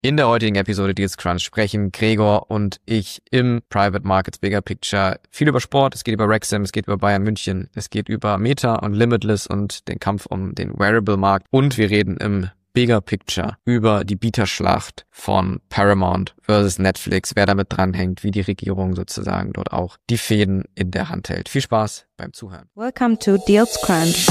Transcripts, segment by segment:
In der heutigen Episode Deals Crunch sprechen Gregor und ich im Private Markets Bigger Picture viel über Sport. Es geht über Wrexham, es geht über Bayern München, es geht über Meta und Limitless und den Kampf um den Wearable-Markt. Und wir reden im Bigger Picture über die Bieterschlacht von Paramount versus Netflix, wer damit dranhängt, wie die Regierung sozusagen dort auch die Fäden in der Hand hält. Viel Spaß beim Zuhören. Welcome to Deals Crunch.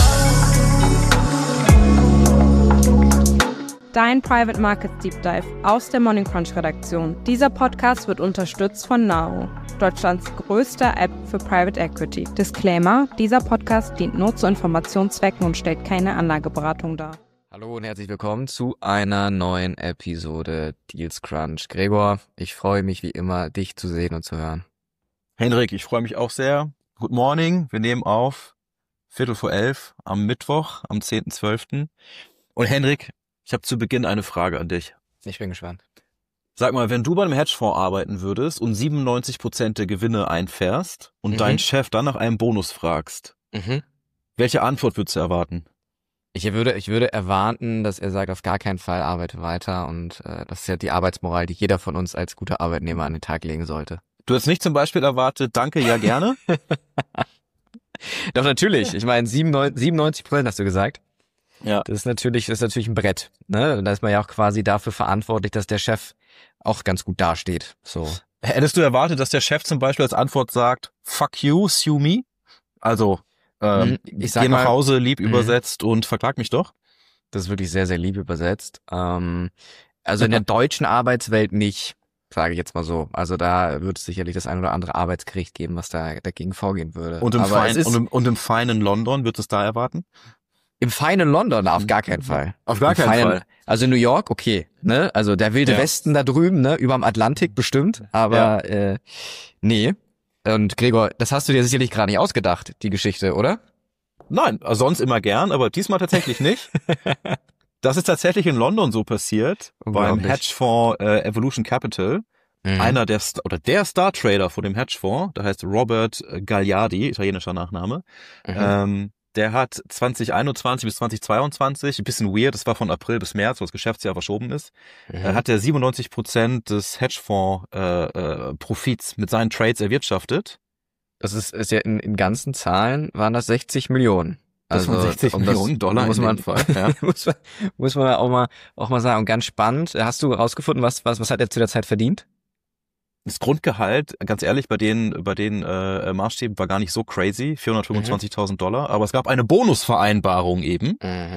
Dein Private Markets Deep Dive aus der Morning Crunch Redaktion. Dieser Podcast wird unterstützt von Nao, Deutschlands größter App für Private Equity. Disclaimer: Dieser Podcast dient nur zu Informationszwecken und stellt keine Anlageberatung dar. Hallo und herzlich willkommen zu einer neuen Episode Deals Crunch. Gregor, ich freue mich wie immer, dich zu sehen und zu hören. Henrik, ich freue mich auch sehr. Good morning, wir nehmen auf 11:45 am Mittwoch, am 10.12. Und Henrik, ich habe zu Beginn eine Frage an dich. Ich bin gespannt. Sag mal, wenn du bei einem Hedgefonds arbeiten würdest und 97% der Gewinne einfährst und deinen Chef dann nach einem Bonus fragst, welche Antwort würdest du erwarten? Ich würde erwarten, dass er sagt, auf gar keinen Fall arbeite weiter und das ist ja die Arbeitsmoral, die jeder von uns als guter Arbeitnehmer an den Tag legen sollte. Du hättest nicht zum Beispiel erwartet, danke, ja gerne? Doch natürlich, ich meine 97% hast du gesagt. Ja. Das ist natürlich ein Brett, ne? Da ist man ja auch quasi dafür verantwortlich, dass der Chef auch ganz gut dasteht. So. Hättest du erwartet, dass der Chef zum Beispiel als Antwort sagt, fuck you, sue me? Also, ich sag geh nach mal, Hause, lieb übersetzt und verklag mich doch? Das ist wirklich sehr, sehr lieb übersetzt. Also in der deutschen Arbeitswelt nicht, sage ich jetzt mal so. Also da wird es sicherlich das ein oder andere Arbeitsgericht geben, was da dagegen vorgehen würde. Und im feinen London, würdest du es da erwarten? Im feinen London auf gar keinen Fall. Auf gar keinen Fall. Also New York, okay, ne? Also der wilde Westen da drüben, ne? Überm Atlantik bestimmt, aber nee. Und Gregor, das hast du dir sicherlich gerade nicht ausgedacht, die Geschichte, oder? Nein, sonst immer gern, aber diesmal tatsächlich nicht. Das ist tatsächlich in London so passiert, beim Hedgefonds Evolution Capital. Einer der Star-Trader von dem Hedgefonds, der heißt Robert Gagliardi, italienischer Nachname. Der hat 2021 bis 2022, ein bisschen weird, das war von April bis März, wo das Geschäftsjahr verschoben ist, hat er 97% des Hedgefonds Profits mit seinen Trades erwirtschaftet. Das ist ja in ganzen Zahlen waren das 60 Millionen. Also das waren 60 Millionen Dollar muss in man, dem Fall. Ja. muss man auch mal sagen. Und ganz spannend, hast du rausgefunden, was hat er zu der Zeit verdient? Das Grundgehalt, ganz ehrlich, bei den Maßstäben war gar nicht so crazy, $425.000, aber es gab eine Bonusvereinbarung eben,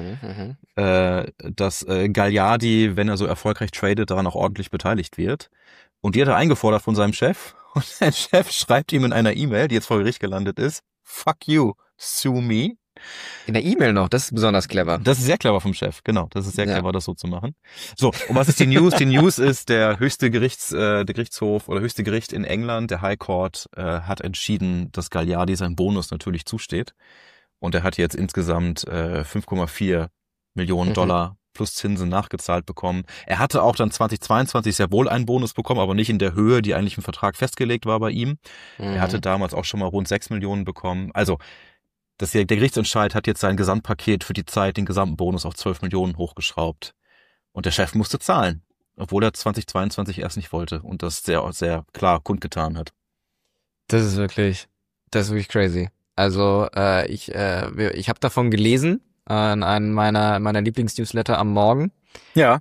dass Gagliardi, wenn er so erfolgreich tradet, daran auch ordentlich beteiligt wird. Und die hat er eingefordert von seinem Chef. Und sein Chef schreibt ihm in einer E-Mail, die jetzt vor Gericht gelandet ist, fuck you, sue me. In der E-Mail noch, das ist besonders clever. Das ist sehr clever vom Chef, genau. Das ist sehr clever, das so zu machen. So, und was ist die News? Die News ist, der Gerichtshof oder höchste Gericht in England, der High Court, hat entschieden, dass Gagliardi sein Bonus natürlich zusteht. Und er hat jetzt insgesamt 5,4 Millionen Dollar plus Zinsen nachgezahlt bekommen. Er hatte auch dann 2022 sehr wohl einen Bonus bekommen, aber nicht in der Höhe, die eigentlich im Vertrag festgelegt war bei ihm. Er hatte damals auch schon mal rund 6 Millionen bekommen. Also, der Gerichtsentscheid hat jetzt sein Gesamtpaket für die Zeit, den gesamten Bonus auf 12 Millionen hochgeschraubt. Und der Chef musste zahlen, obwohl er 2022 erst nicht wollte und das sehr, sehr klar kundgetan hat. Das ist wirklich crazy. Also ich habe davon gelesen in einem meiner Lieblingsnewsletter am Morgen. Ja.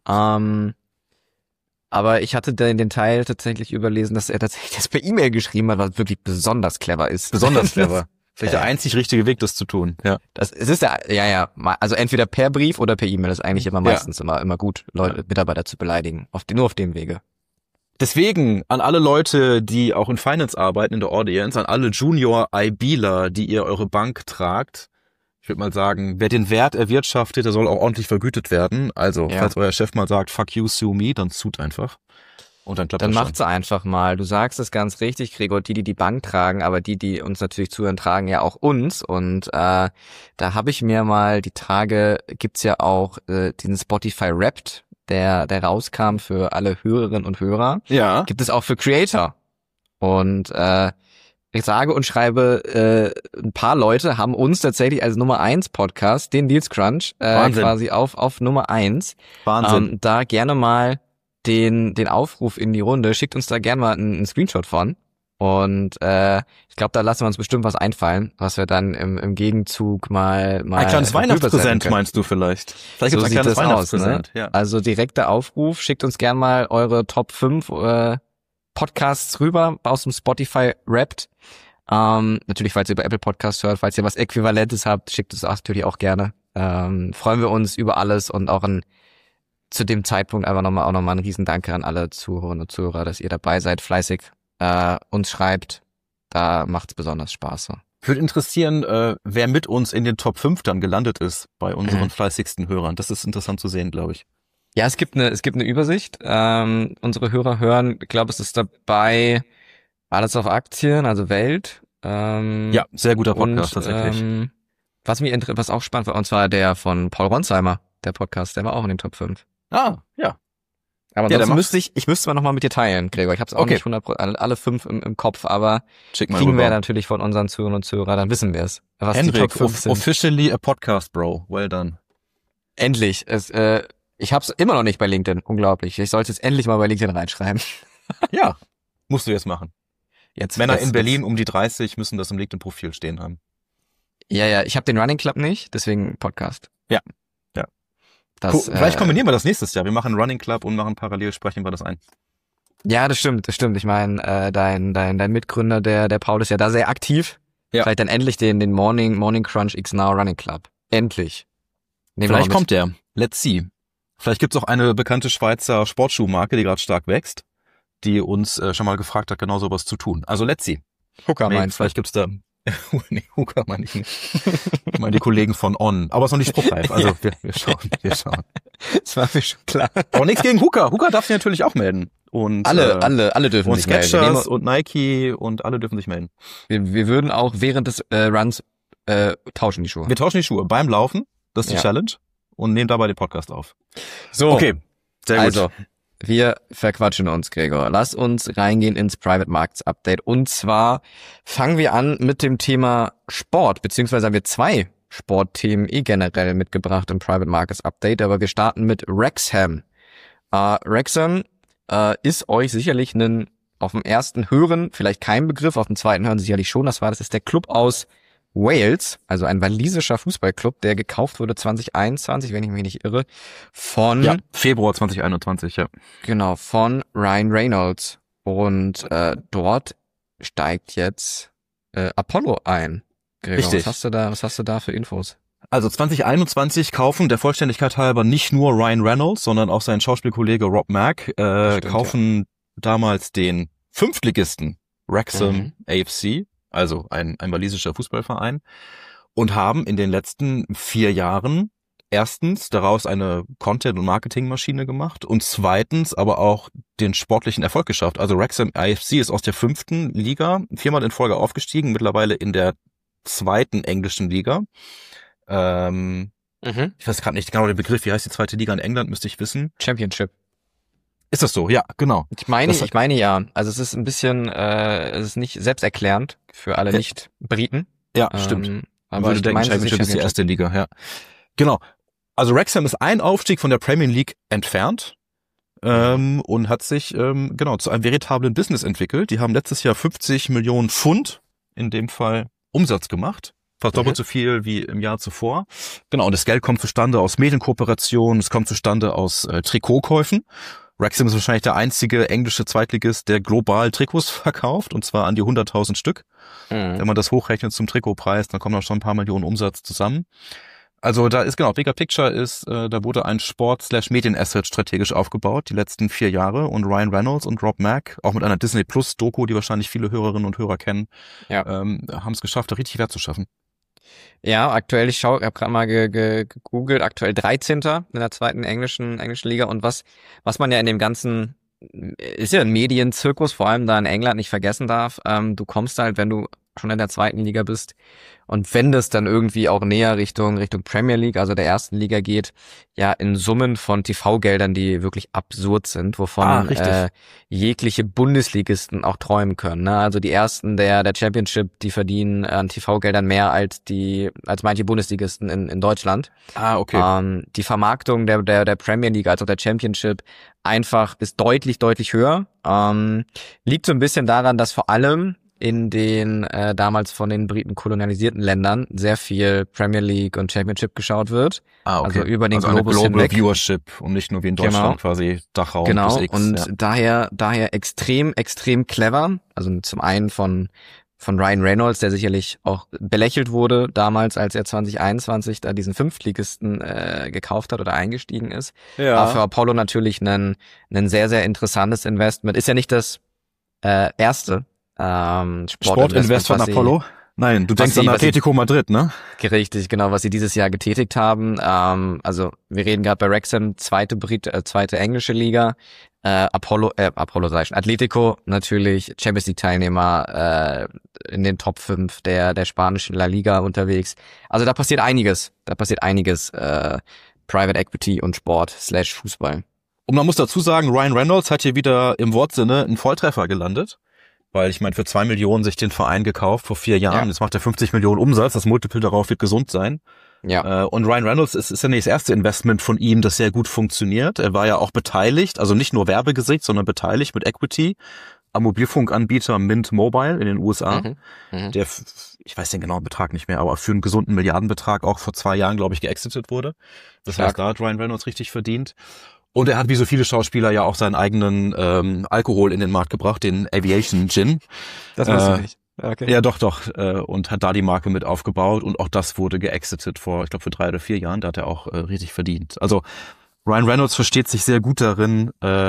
Aber ich hatte den Teil tatsächlich überlesen, dass er tatsächlich das per E-Mail geschrieben hat, was wirklich besonders clever ist. Besonders clever. Vielleicht der einzig richtige Weg, das zu tun. Ja. Es ist ja, also entweder per Brief oder per E-Mail. Das ist eigentlich meistens immer gut, Mitarbeiter zu beleidigen. Nur auf dem Wege. Deswegen an alle Leute, die auch in Finance arbeiten, in der Audience, an alle Junior IBler, die ihr eure Bank tragt. Ich würde mal sagen, wer den Wert erwirtschaftet, der soll auch ordentlich vergütet werden. Also, falls euer Chef mal sagt, fuck you, sue me, dann suit einfach. Und dann klappt das schon. Dann macht's einfach mal. Du sagst es ganz richtig, Gregor, die Bank tragen, aber die uns natürlich zuhören, tragen ja auch uns. Und da habe ich mir mal die Tage, gibt's ja auch diesen Spotify Wrapped, der rauskam für alle Hörerinnen und Hörer. Ja. Gibt es auch für Creator. Und ich sage und schreibe, ein paar Leute haben uns tatsächlich als Nummer 1 Podcast, den Deals Crunch, quasi auf Nummer 1. Wahnsinn. Da gerne mal den Aufruf in die Runde. Schickt uns da gerne mal einen Screenshot von. Und ich glaube, da lassen wir uns bestimmt was einfallen, was wir dann im Gegenzug mal ein kleines Weihnachtspräsent meinst du vielleicht? Vielleicht gibt es ein kleines Weihnachtspräsent. Ne? Ja. Also direkter Aufruf, schickt uns gern mal eure Top 5 Podcasts rüber aus dem Spotify Wrapped. Natürlich, falls ihr über Apple Podcasts hört, falls ihr was Äquivalentes habt, schickt es natürlich auch gerne. Freuen wir uns über alles und auch zu dem Zeitpunkt einfach nochmal ein Riesendanke an alle Zuhörerinnen und Zuhörer, dass ihr dabei seid, fleißig uns schreibt. Da macht's besonders Spaß. So. Würde interessieren, wer mit uns in den Top 5 dann gelandet ist bei unseren fleißigsten Hörern. Das ist interessant zu sehen, glaube ich. Ja, es gibt eine Übersicht. Unsere Hörer hören, ich glaube, es ist dabei Alles auf Aktien, also Welt. Ja, sehr guter Podcast tatsächlich. Was auch spannend war, und zwar der von Paul Ronsheimer, der Podcast, der war auch in den Top 5. Ah, ja. Aber ansonsten ich müsste mal nochmal mit dir teilen, Gregor. Ich habe es auch nicht 100% alle 5 im Kopf, aber kriegen wir natürlich von unseren Zuhörern und Zuhörern, dann wissen wir es. Was Henrik, die Top 5 sind. Officially a podcast, bro. Well done. Endlich. Ich habe es immer noch nicht bei LinkedIn. Unglaublich. Ich sollte es endlich mal bei LinkedIn reinschreiben. Ja, musst du jetzt machen. Männer in Berlin um die 30 müssen das im LinkedIn-Profil stehen haben. Ja, ich habe den Running Club nicht, deswegen Podcast. Ja. Das, vielleicht kombinieren wir das nächstes Jahr. Wir machen einen Running Club und machen parallel, sprechen wir das ein. Ja, das stimmt. Ich meine, dein Mitgründer, der Paul, ist ja da sehr aktiv. Ja. Vielleicht dann endlich den Morning Crunch X Now Running Club. Endlich. Vielleicht kommt der. Let's see. Vielleicht gibt's auch eine bekannte Schweizer Sportschuhmarke, die gerade stark wächst, die uns schon mal gefragt hat, genau sowas zu tun. Also let's see. Hooker meinst du? Vielleicht gibt's da... Nee, Hooker meine ich nicht. Ich meine die Kollegen von On. Aber es ist noch nicht spruchreif. Also wir schauen. Das war mir schon klar. Aber nichts gegen Hooker. Hooker darf sich natürlich auch melden. Und alle dürfen sich melden. Und Skechers und Nike und alle dürfen sich melden. Wir würden auch während des Runs tauschen die Schuhe. Wir tauschen die Schuhe beim Laufen. Das ist die Challenge. Und nehmen dabei den Podcast auf. So. Okay. Sehr gut. Also, wir verquatschen uns, Gregor. Lass uns reingehen ins Private Markets Update. Und zwar fangen wir an mit dem Thema Sport, beziehungsweise haben wir 2 Sportthemen generell mitgebracht im Private Markets Update, aber wir starten mit Wrexham. Wrexham ist euch sicherlich auf dem ersten Hören vielleicht kein Begriff, auf dem zweiten Hören sicherlich schon. Das ist der Club aus Wales, also ein walisischer Fußballclub, der gekauft wurde 2021, wenn ich mich nicht irre, von Februar 2021, ja. Genau, von Ryan Reynolds. Und dort steigt jetzt Apollo ein. Gregor, richtig. Was hast du da für Infos? Also 2021 kaufen der Vollständigkeit halber nicht nur Ryan Reynolds, sondern auch sein Schauspielkollege Rob Mack kaufen damals den Fünftligisten Wrexham AFC. Also ein walisischer Fußballverein, und haben in den letzten 4 Jahren erstens daraus eine Content- und Marketingmaschine gemacht und zweitens aber auch den sportlichen Erfolg geschafft. Also Wrexham AFC ist aus der 5. Liga 4-mal in Folge aufgestiegen, mittlerweile in der 2. englischen Liga. Ich weiß gerade nicht genau den Begriff, wie heißt die 2. Liga in England, müsste ich wissen. Championship. Ist das so? Ja, genau. Ich meine ja. Also es ist ein bisschen, es ist nicht selbsterklärend für alle Nicht-Briten. Ja, stimmt. Aber ich denke, Championship ist die erste Liga, ja. Genau. Also Wrexham ist ein Aufstieg von der Premier League entfernt und hat sich zu einem veritablen Business entwickelt. Die haben letztes Jahr 50 Millionen Pfund in dem Fall Umsatz gemacht. Fast doppelt so viel wie im Jahr zuvor. Genau, und das Geld kommt zustande aus Medienkooperationen, es kommt zustande aus Trikotkäufen. Wrexham ist wahrscheinlich der einzige englische Zweitligist, der global Trikots verkauft, und zwar an die 100.000 Stück. Wenn man das hochrechnet zum Trikotpreis, dann kommen da schon ein paar Millionen Umsatz zusammen. Also da ist Bigger Picture ist, da wurde ein Sport/Medienasset strategisch aufgebaut, die letzten 4 Jahre, und Ryan Reynolds und Rob Mack, auch mit einer Disney Plus Doku, die wahrscheinlich viele Hörerinnen und Hörer kennen, haben es geschafft, da richtig Wert zu schaffen. Ja, aktuell, ich habe gerade mal gegoogelt, aktuell 13. in der 2. englischen Liga, und was man ja in dem ganzen, ist ja ein Medienzirkus, vor allem da in England, nicht vergessen darf, du kommst halt, wenn du schon in der zweiten Liga bist und wenn das dann irgendwie auch näher Richtung Premier League, also der ersten Liga geht, ja in Summen von TV-Geldern, die wirklich absurd sind, wovon jegliche Bundesligisten auch träumen können. Ne? Also die ersten der Championship, die verdienen an TV-Geldern mehr als manche Bundesligisten in Deutschland. Okay. Die Vermarktung der Premier League als auch der Championship einfach ist deutlich höher. Liegt so ein bisschen daran, dass vor allem in den damals von den Briten kolonialisierten Ländern sehr viel Premier League und Championship geschaut wird. Okay. Also über den Globus Global hinweg. Viewership und nicht nur wie in Deutschland quasi Dachraum Genau, plus X. und daher extrem clever. Also zum einen von Ryan Reynolds, der sicherlich auch belächelt wurde damals, als er 2021 da diesen Fünftligisten gekauft hat oder eingestiegen ist. Ja. Aber für Apollo natürlich ein sehr, sehr interessantes Investment. Ist ja nicht das erste Sportinvest von Apollo? Nein, du denkst an Atletico Madrid, ne? Richtig, genau, was sie dieses Jahr getätigt haben. Also wir reden gerade bei Wrexham, zweite englische Liga. Atletico natürlich Champions League Teilnehmer in den Top 5 der spanischen La Liga unterwegs. Also da passiert einiges. Private Equity und Sport / Fußball. Und man muss dazu sagen, Ryan Reynolds hat hier wieder im Wortsinne einen Volltreffer gelandet. Weil ich meine, für 2 Millionen sich den Verein gekauft vor 4 Jahren. Ja. Jetzt macht er 50 Millionen Umsatz. Das Multiple darauf wird gesund sein. Ja. Und Ryan Reynolds ist ja nicht das erste Investment von ihm, das sehr gut funktioniert. Er war ja auch beteiligt, also nicht nur Werbegesicht, sondern beteiligt mit Equity am Mobilfunkanbieter Mint Mobile in den USA. Der, ich weiß den genauen Betrag nicht mehr, aber für einen gesunden Milliardenbetrag auch vor 2 Jahren, glaube ich, geexitet wurde. Das heißt, da hat Ryan Reynolds richtig verdient. Und er hat wie so viele Schauspieler ja auch seinen eigenen Alkohol in den Markt gebracht, den Aviation Gin. Das wusste ich nicht. Okay. Ja, doch. Und hat da die Marke mit aufgebaut. Und auch das wurde geexitet vor, ich glaube, für 3 oder 4 Jahren. Da hat er auch richtig verdient. Also Ryan Reynolds versteht sich sehr gut darin,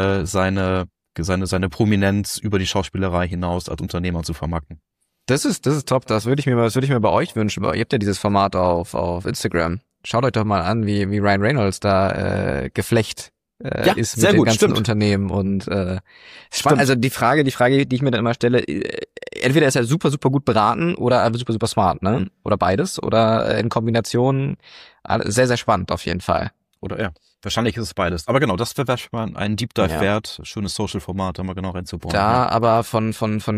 seine Prominenz über die Schauspielerei hinaus als Unternehmer zu vermarkten. Das ist top. Das würde ich mir bei euch wünschen. Ihr habt ja dieses Format auf Instagram. Schaut euch doch mal an, wie Ryan Reynolds da geflecht ist mit den ganzen Unternehmen und spannend. Also die Frage, die ich mir dann immer stelle, entweder ist er super gut beraten oder super smart, ne? Oder beides oder in Kombination. Sehr, sehr spannend auf jeden Fall. Oder ja, wahrscheinlich ist es beides. Aber genau, das wäre schon ein Deep Dive wert. Schönes Social-Format, da mal genau reinzubauen. Da aber von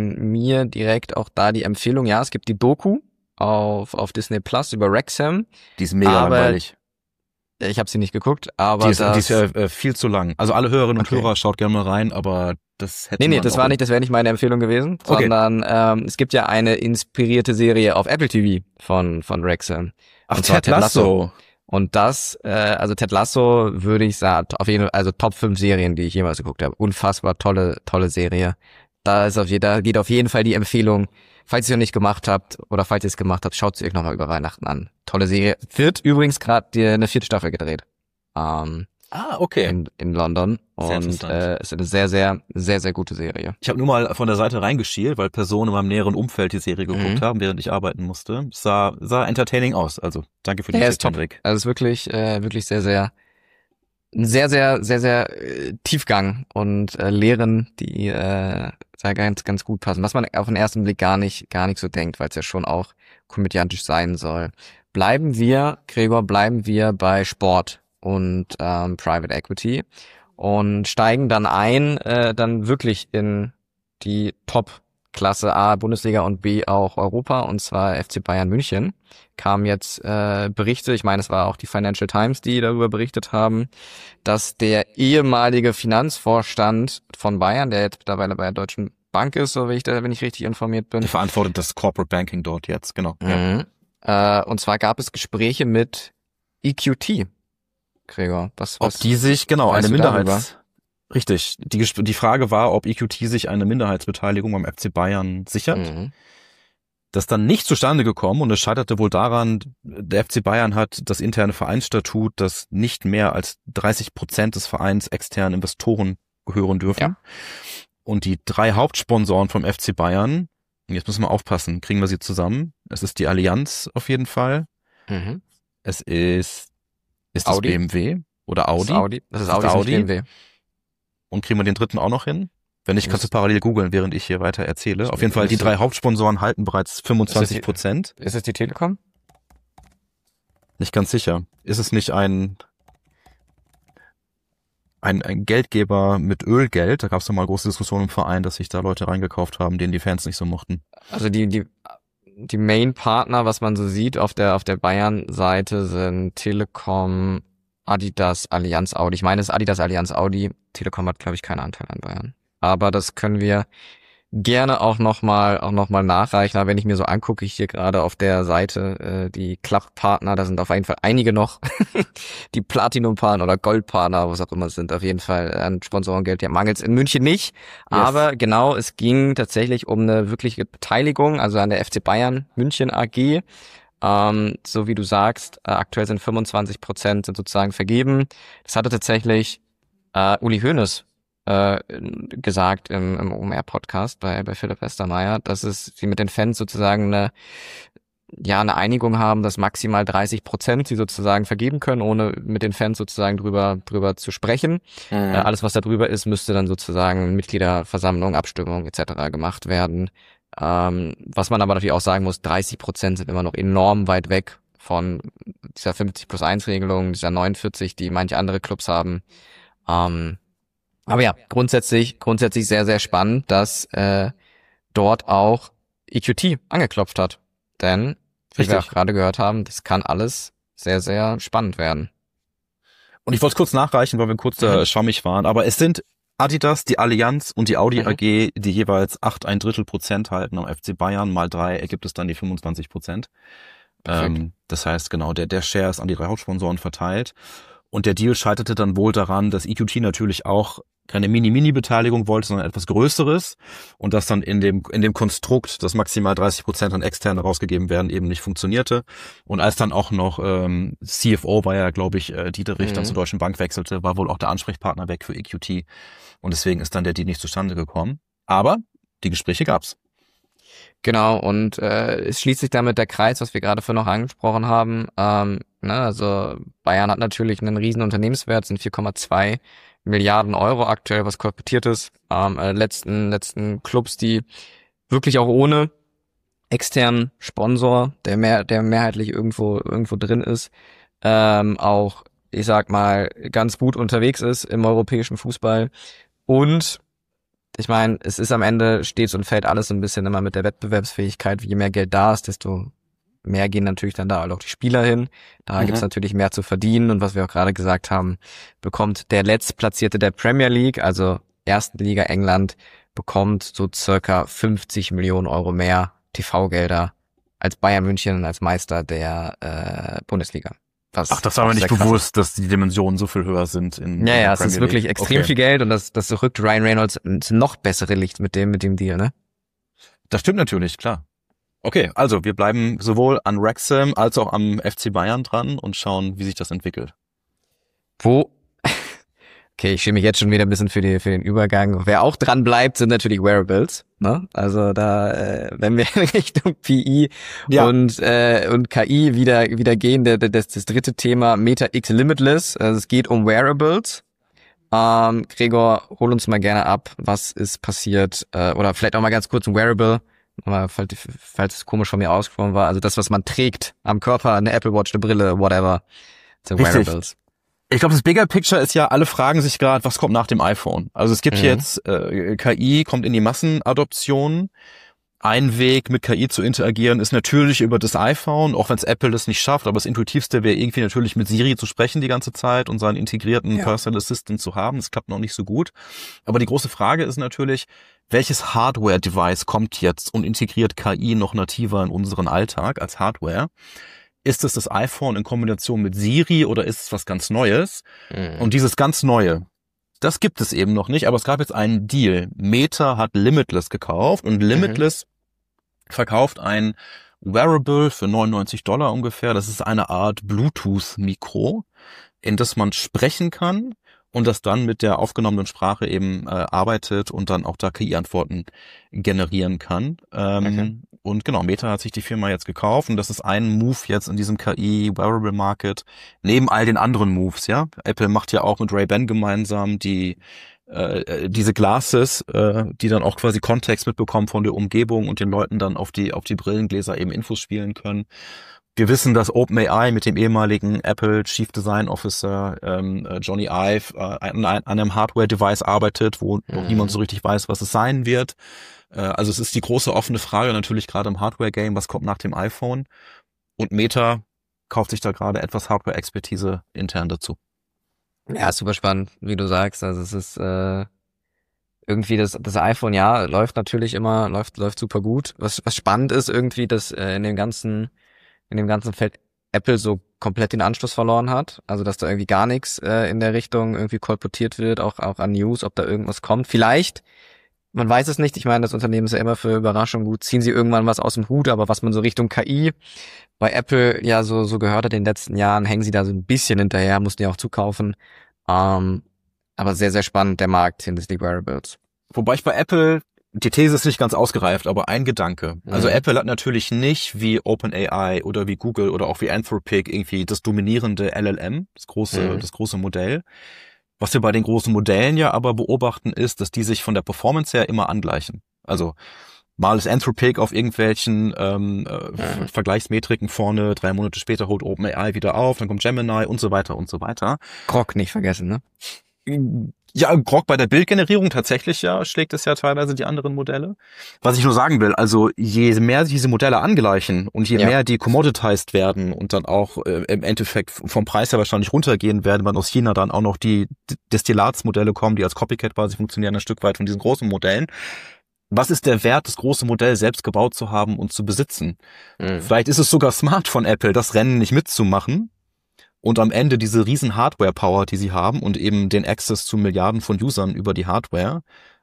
mir direkt auch da die Empfehlung, ja, es gibt die Doku auf Disney Plus über Wrexham. Die ist mega langweilig. Ich habe sie nicht geguckt, aber die ist ja viel zu lang. Also alle Hörerinnen und Hörer, schaut gerne mal rein, aber das hätte man das wäre nicht meine Empfehlung gewesen, sondern es gibt ja eine inspirierte Serie auf Apple TV von Wrexham. Ach, Ted Lasso. Und das, also Ted Lasso würde ich sagen, auf jeden Fall, also Top 5 Serien, die ich jemals geguckt habe. Unfassbar tolle Serie. Da geht auf jeden Fall die Empfehlung, falls ihr es noch nicht gemacht habt oder falls ihr es gemacht habt, schaut sie euch nochmal über Weihnachten an. Tolle Serie. Wird übrigens gerade eine 4. Staffel gedreht. Okay. In London. Und ist eine sehr, sehr, sehr, sehr gute Serie. Ich habe nur mal von der Seite reingeschielt, weil Personen in meinem näheren Umfeld die Serie geguckt haben, während ich arbeiten musste. Es sah entertaining aus. Also danke für die Tipp. Also es ist wirklich sehr, sehr sehr, sehr, sehr, sehr Tiefgang und Lehren, die da ganz gut passen. Was man auf den ersten Blick gar nicht so denkt, weil es ja schon auch komödiantisch sein soll. Gregor, bleiben wir bei Sport und Private Equity und steigen dann dann wirklich in die Top-Klasse A, Bundesliga und B auch Europa, und zwar FC Bayern München. Kamen jetzt Berichte, ich meine, es war auch die Financial Times, die darüber berichtet haben, dass der ehemalige Finanzvorstand von Bayern, der jetzt mittlerweile bei der Deutschen Bank ist, so wenn ich richtig informiert bin. Der verantwortet das Corporate Banking dort jetzt, genau. Und zwar gab es Gespräche mit EQT. Gregor, ob die sich, eine Minderheits... Richtig. Die Frage war, ob EQT sich eine Minderheitsbeteiligung beim FC Bayern sichert. Das ist dann nicht zustande gekommen und es scheiterte wohl daran, der FC Bayern hat das interne Vereinsstatut, dass nicht mehr als 30% des Vereins externen Investoren gehören dürfen. Ja. Und die 3 Hauptsponsoren vom FC Bayern, jetzt müssen wir aufpassen, kriegen wir sie zusammen. Es ist die Allianz auf jeden Fall. Es ist das BMW oder Audi? Das ist Audi. Und kriegen wir den dritten auch noch hin? Wenn nicht, kannst du parallel googeln, während ich hier weiter erzähle. Auf jeden Fall, die 3 Hauptsponsoren halten bereits 25%. Ist es die Telekom? Nicht ganz sicher. Ist es nicht ein Geldgeber mit Ölgeld? Da gab es doch mal große Diskussionen im Verein, dass sich da Leute reingekauft haben, denen die Fans nicht so mochten. Also die Main-Partner, was man so sieht auf der Bayern-Seite, sind Telekom, Adidas, Allianz, Audi. Ich meine, es ist Adidas, Allianz, Audi. Telekom hat, glaube ich, keinen Anteil an Bayern. Aber das können wir gerne auch noch mal nachreichen. Aber wenn ich mir so angucke, ich hier gerade auf der Seite die Club-Partner, da sind auf jeden Fall einige noch, die Platinum-Partner oder Gold-Partner, was auch immer sind, auf jeden Fall an Sponsorengeld. Ja, mangels in München nicht. Yes. Aber genau, es ging tatsächlich um eine wirkliche Beteiligung, also an der FC Bayern München AG. So wie du sagst, aktuell sind 25% sind sozusagen vergeben. Das hatte tatsächlich Uli Hoeneß gesagt im OMR-Podcast bei Philipp Westermeier, dass sie mit den Fans sozusagen eine Einigung haben, dass maximal 30% sie sozusagen vergeben können, ohne mit den Fans sozusagen drüber zu sprechen. Mhm. Alles, was da drüber ist, müsste dann sozusagen Mitgliederversammlung, Abstimmung etc. gemacht werden. Was man aber natürlich auch sagen muss, 30% sind immer noch enorm weit weg von dieser 50+1-Regelung, dieser 49, die manche andere Clubs haben. Aber ja, grundsätzlich sehr, sehr spannend, dass dort auch EQT angeklopft hat. Denn, wie wir auch gerade gehört haben, das kann alles sehr, sehr spannend werden. Und ich wollte es kurz nachreichen, weil wir kurz schwammig waren, aber es sind Adidas, die Allianz und die Audi AG, die jeweils 8,1% halten am FC Bayern, mal 3 ergibt es dann die 25%. Das heißt, genau, der Share ist an die 3 Hauptsponsoren verteilt. Und der Deal scheiterte dann wohl daran, dass EQT natürlich auch keine Mini-Beteiligung wollte, sondern etwas Größeres und das dann in dem Konstrukt, dass maximal 30% an Externe rausgegeben werden, eben nicht funktionierte. Und als dann auch noch CFO war ja, glaube ich, Dieterich dann zur Deutschen Bank wechselte, war wohl auch der Ansprechpartner weg für EQT und deswegen ist dann der Deal nicht zustande gekommen. Aber die Gespräche gab's. Genau, und es schließt sich damit der Kreis, was wir gerade für noch angesprochen haben. Also Bayern hat natürlich einen riesen Unternehmenswert, sind 4,2 Milliarden Euro aktuell, was kolportiert ist. Letzten Clubs, die wirklich auch ohne externen Sponsor, der mehrheitlich irgendwo drin ist, auch, ich sag mal, ganz gut unterwegs ist im europäischen Fußball. Und ich meine, es ist am Ende, steht und fällt alles so ein bisschen immer mit der Wettbewerbsfähigkeit. Je mehr Geld da ist, desto mehr gehen natürlich dann da auch die Spieler hin. Da gibt's natürlich mehr zu verdienen. Und was wir auch gerade gesagt haben, bekommt der Letztplatzierte der Premier League, also ersten Liga England, bekommt so circa 50 Millionen Euro mehr TV-Gelder als Bayern München als Meister der Bundesliga. Das war mir nicht bewusst, dass die Dimensionen so viel höher sind. Ja, es ist wirklich extrem viel Geld und das rückt Ryan Reynolds ins noch bessere Licht mit dem Deal, ne? Das stimmt natürlich, klar. Okay, also wir bleiben sowohl an Wrexham als auch am FC Bayern dran und schauen, wie sich das entwickelt. Okay, ich schäme mich jetzt schon wieder ein bisschen für den Übergang. Wer auch dran bleibt, sind natürlich Wearables, ne? Also da, wenn wir in Richtung PI und KI wieder gehen, das dritte Thema Meta X Limitless. Also es geht um Wearables. Gregor, hol uns mal gerne ab, was ist passiert, oder vielleicht auch mal ganz kurz ein Wearable, falls es komisch von mir ausgesprochen war. Also das, was man trägt am Körper, eine Apple Watch, eine Brille, whatever. So Wearables. Ich glaube, das Bigger Picture ist ja, alle fragen sich gerade, was kommt nach dem iPhone? Also es gibt jetzt, KI kommt in die Massenadoption. Ein Weg, mit KI zu interagieren, ist natürlich über das iPhone, auch wenn es Apple das nicht schafft, aber das Intuitivste wäre irgendwie natürlich mit Siri zu sprechen die ganze Zeit und seinen integrierten Personal Assistant zu haben. Das klappt noch nicht so gut. Aber die große Frage ist natürlich, welches Hardware-Device kommt jetzt und integriert KI noch nativer in unseren Alltag als Hardware? Ist es das iPhone in Kombination mit Siri oder ist es was ganz Neues? Und dieses ganz Neue, das gibt es eben noch nicht, aber es gab jetzt einen Deal. Meta hat Limitless gekauft und Limitless verkauft ein Wearable für $99 ungefähr. Das ist eine Art Bluetooth-Mikro, in das man sprechen kann und das dann mit der aufgenommenen Sprache eben arbeitet und dann auch da KI-Antworten generieren kann. Und genau, Meta hat sich die Firma jetzt gekauft und das ist ein Move jetzt in diesem KI-Wearable-Market, neben all den anderen Moves, ja. Apple macht ja auch mit Ray-Ban gemeinsam die diese Glasses, die dann auch quasi Kontext mitbekommen von der Umgebung und den Leuten dann auf die Brillengläser eben Infos spielen können. Wir wissen, dass OpenAI mit dem ehemaligen Apple Chief Design Officer Johnny Ive an einem Hardware-Device arbeitet, wo noch niemand so richtig weiß, was es sein wird. Also es ist die große offene Frage natürlich gerade im Hardware-Game, was kommt nach dem iPhone? Und Meta kauft sich da gerade etwas Hardware-Expertise intern dazu. Ja, super spannend, wie du sagst. Also es ist irgendwie das iPhone, ja, läuft natürlich immer, läuft super gut. Was spannend ist irgendwie, dass in dem ganzen Feld Apple so komplett den Anschluss verloren hat. Also dass da irgendwie gar nichts in der Richtung irgendwie kolportiert wird, auch an News, ob da irgendwas kommt. Vielleicht, man weiß es nicht. Ich meine, das Unternehmen ist ja immer für Überraschungen gut. Ziehen sie irgendwann was aus dem Hut, aber was man so Richtung KI bei Apple ja so gehört hat in den letzten Jahren, hängen sie da so ein bisschen hinterher, mussten ja auch zukaufen. Aber sehr, sehr spannend, der Markt hinsichtlich Wearables. Wobei ich bei Apple, die These ist nicht ganz ausgereift, aber ein Gedanke. Also Apple hat natürlich nicht wie OpenAI oder wie Google oder auch wie Anthropic irgendwie das dominierende LLM, das große Modell. Was wir bei den großen Modellen ja aber beobachten ist, dass die sich von der Performance her immer angleichen. Also mal ist Anthropic auf irgendwelchen Vergleichsmetriken vorne, 3 Monate später holt OpenAI wieder auf, dann kommt Gemini und so weiter und so weiter. Grok nicht vergessen, ne? Ja, Grok bei der Bildgenerierung tatsächlich ja, schlägt es ja teilweise die anderen Modelle. Was ich nur sagen will, also je mehr sich diese Modelle angleichen und je mehr die commoditized werden und dann auch im Endeffekt vom Preis her wahrscheinlich runtergehen werden, weil aus China dann auch noch die Destillatsmodelle kommen, die als Copycat quasi funktionieren, ein Stück weit von diesen großen Modellen. Was ist der Wert, das große Modell selbst gebaut zu haben und zu besitzen? Vielleicht ist es sogar smart von Apple, das Rennen nicht mitzumachen und am Ende diese riesen Hardware-Power, die sie haben und eben den Access zu Milliarden von Usern über die Hardware,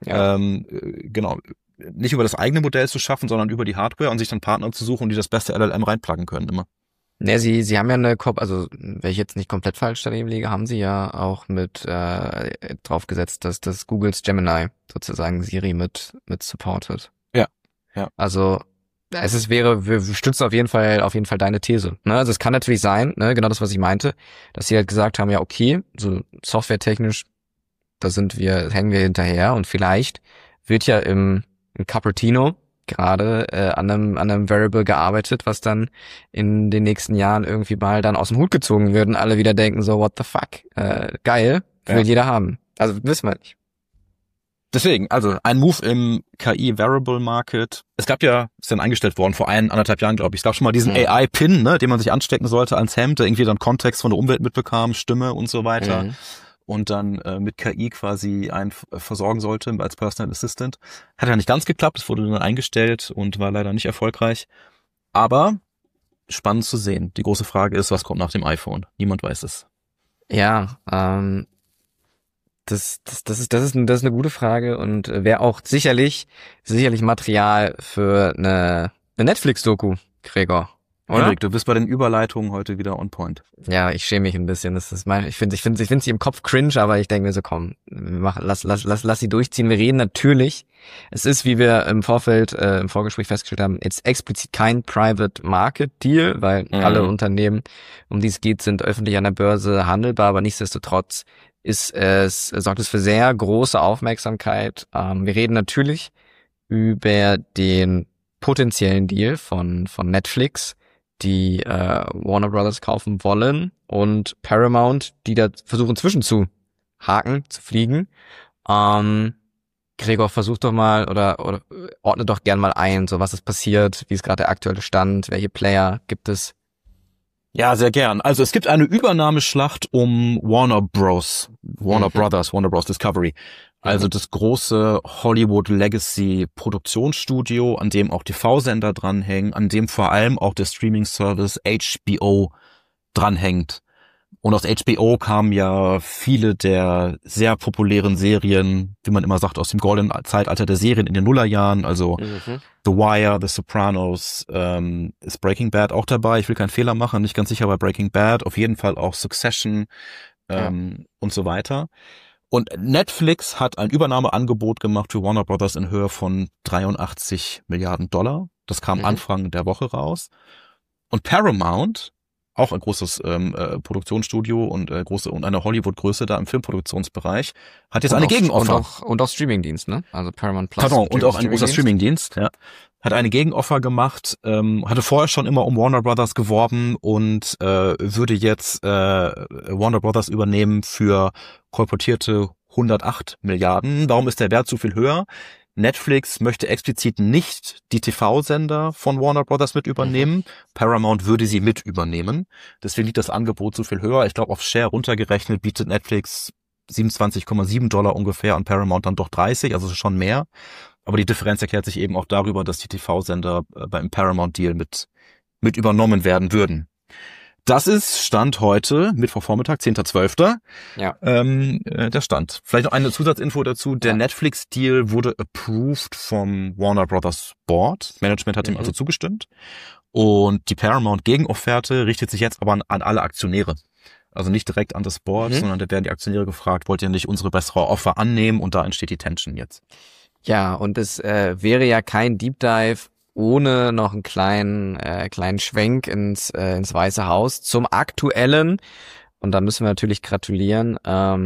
nicht über das eigene Modell zu schaffen, sondern über die Hardware und sich dann Partner zu suchen, die das beste LLM reinpluggen können immer. Ne, sie haben ja also wenn ich jetzt nicht komplett falsch daneben liege, haben sie ja auch mit drauf gesetzt, dass das Googles Gemini sozusagen Siri mit supportet. Ja. Also wir stützen auf jeden Fall deine These. Ne? Also es kann natürlich sein, ne, genau das, was ich meinte, dass sie halt gesagt haben, ja okay, so softwaretechnisch, hängen wir hinterher und vielleicht wird ja im Cupertino gerade an einem Variable gearbeitet, was dann in den nächsten Jahren irgendwie mal dann aus dem Hut gezogen wird und alle wieder denken so, what the fuck, geil, will jeder haben. Also wissen wir nicht. Deswegen, also ein Move im KI-Variable-Market. Es gab ja, ist dann eingestellt worden vor 1,5 Jahren, glaube ich. Es gab schon mal diesen AI-Pin, ne, den man sich anstecken sollte ans Hemd, der irgendwie dann Kontext von der Umwelt mitbekam, Stimme und so weiter. Und dann mit KI quasi einen versorgen sollte als Personal Assistant. Hat ja nicht ganz geklappt, es wurde dann eingestellt und war leider nicht erfolgreich. Aber spannend zu sehen. Die große Frage ist, was kommt nach dem iPhone? Niemand weiß es. Ja, das ist eine gute Frage und wäre auch sicherlich Material für eine Netflix-Doku, Gregor. Oder? Henrik, du bist bei den Überleitungen heute wieder on point. Ja, ich schäme mich ein bisschen. Ich finde sie im Kopf cringe, aber ich denke mir so, komm, lass sie durchziehen. Wir reden natürlich. Es ist, wie wir im Vorgespräch festgestellt haben, jetzt explizit kein Private Market Deal, weil alle Unternehmen, um die es geht, sind öffentlich an der Börse handelbar, aber nichtsdestotrotz sorgt es für sehr große Aufmerksamkeit. Wir reden natürlich über den potenziellen Deal von Netflix, die Warner Brothers kaufen wollen und Paramount, die da versuchen zu fliegen. Gregor, versuch doch mal oder ordne doch gern mal ein, so was ist passiert, wie ist gerade der aktuelle Stand, welche Player gibt es? Ja, sehr gern. Also es gibt eine Übernahmeschlacht um Warner Bros. Warner Bros. Discovery. Also das große Hollywood Legacy Produktionsstudio, an dem auch TV-Sender dranhängen, an dem vor allem auch der Streaming-Service HBO dranhängt. Und aus HBO kamen ja viele der sehr populären Serien, wie man immer sagt, aus dem goldenen Zeitalter der Serien in den Nullerjahren, also The Wire, The Sopranos, ist Breaking Bad auch dabei. Ich will keinen Fehler machen, nicht ganz sicher bei Breaking Bad. Auf jeden Fall auch Succession und so weiter. Und Netflix hat ein Übernahmeangebot gemacht für Warner Brothers in Höhe von 83 Milliarden $. Das kam Anfang der Woche raus. Und Paramount auch ein großes Produktionsstudio und eine Hollywood-Größe da im Filmproduktionsbereich, hat jetzt eine Gegenoffer. Und auch Streamingdienst, ne? Also Paramount Plus. Pardon, und auch ein großer Streamingdienst, ja. Hat eine Gegenoffer gemacht, hatte vorher schon immer um Warner Brothers geworben und würde jetzt Warner Brothers übernehmen für kolportierte 108 Milliarden. Warum ist der Wert so viel höher? Netflix möchte explizit nicht die TV-Sender von Warner Brothers mit übernehmen. Paramount würde sie mit übernehmen. Deswegen liegt das Angebot so viel höher. Ich glaube, auf Share runtergerechnet bietet Netflix $27,7 ungefähr und Paramount dann doch 30, also schon mehr. Aber die Differenz erklärt sich eben auch darüber, dass die TV-Sender beim Paramount-Deal mit übernommen werden würden. Das ist Stand heute, Mittwochvormittag, 10.12. Ja. Der Stand. Vielleicht noch eine Zusatzinfo dazu. Der Netflix-Deal wurde approved vom Warner Brothers Board. Management hat ihm also zugestimmt. Und die Paramount-Gegenofferte richtet sich jetzt aber an alle Aktionäre. Also nicht direkt an das Board, sondern da werden die Aktionäre gefragt, wollt ihr nicht unsere bessere Offer annehmen? Und da entsteht die Tension jetzt. Ja, und es wäre ja kein Deep Dive ohne noch einen kleinen Schwenk ins Weiße Haus zum aktuellen, und da müssen wir natürlich gratulieren,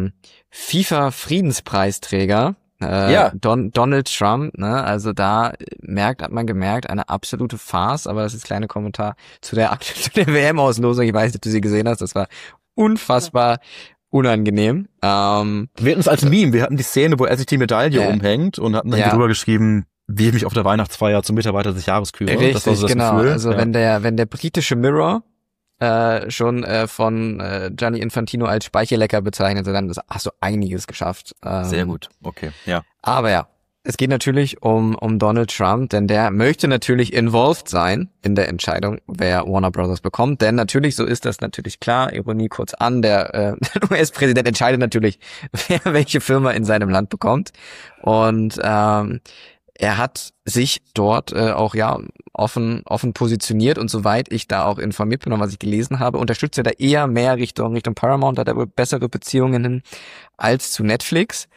FIFA-Friedenspreisträger, Donald Trump, ne? Also da hat man gemerkt, eine absolute Farce, aber das ist ein kleiner Kommentar zu der WM-Auslosung. Ich weiß nicht, ob du sie gesehen hast, das war unfassbar unangenehm. Wir hatten es als Meme, wir hatten die Szene, wo er sich die Medaille umhängt und hatten dann drüber geschrieben, wie ich mich auf der Weihnachtsfeier zum Mitarbeiter des Jahres küre. Richtig, das war so das genau. Gefühl. Also wenn der britische Mirror schon von Gianni Infantino als Speichellecker bezeichnet, dann hast du einiges geschafft. Sehr gut, okay, ja. Aber ja, es geht natürlich um Donald Trump, denn der möchte natürlich involved sein in der Entscheidung, wer Warner Brothers bekommt. Denn natürlich, so ist das natürlich klar, Ironie kurz an, der US-Präsident entscheidet natürlich, wer welche Firma in seinem Land bekommt. Und er hat sich dort auch offen positioniert, und soweit ich da auch informiert bin und was ich gelesen habe, unterstützt er da eher mehr Richtung Paramount, hat er wohl bessere Beziehungen hin als zu Netflix.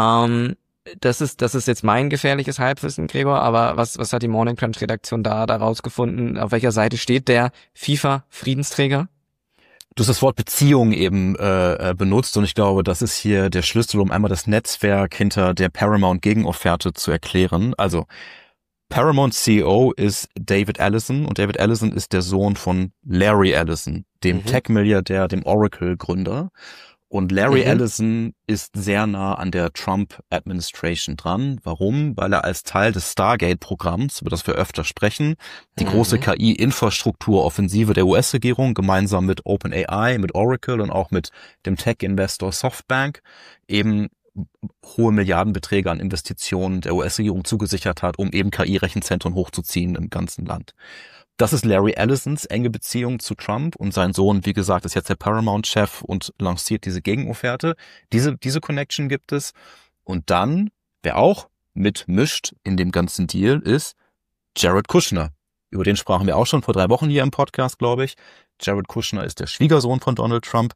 Das ist jetzt mein gefährliches Halbwissen, Gregor, aber was hat die Morning Crunch Redaktion da rausgefunden? Auf welcher Seite steht der FIFA-Friedensträger? Du hast das Wort Beziehung eben benutzt, und ich glaube, das ist hier der Schlüssel, um einmal das Netzwerk hinter der Paramount-Gegenofferte zu erklären. Also Paramount CEO ist David Ellison, und David Ellison ist der Sohn von Larry Ellison, dem Tech-Milliardär, dem Oracle-Gründer. Und Larry Ellison ist sehr nah an der Trump-Administration dran. Warum? Weil er als Teil des Stargate-Programms, über das wir öfter sprechen, die große KI-Infrastrukturoffensive der US-Regierung gemeinsam mit OpenAI, mit Oracle und auch mit dem Tech-Investor Softbank eben hohe Milliardenbeträge an Investitionen der US-Regierung zugesichert hat, um eben KI-Rechenzentren hochzuziehen im ganzen Land. Das ist Larry Ellisons enge Beziehung zu Trump, und sein Sohn, wie gesagt, ist jetzt der Paramount-Chef und lanciert diese Gegenofferte. Diese Connection gibt es. Und dann, wer auch mitmischt in dem ganzen Deal, ist Jared Kushner. Über den sprachen wir auch schon vor 3 Wochen hier im Podcast, glaube ich. Jared Kushner ist der Schwiegersohn von Donald Trump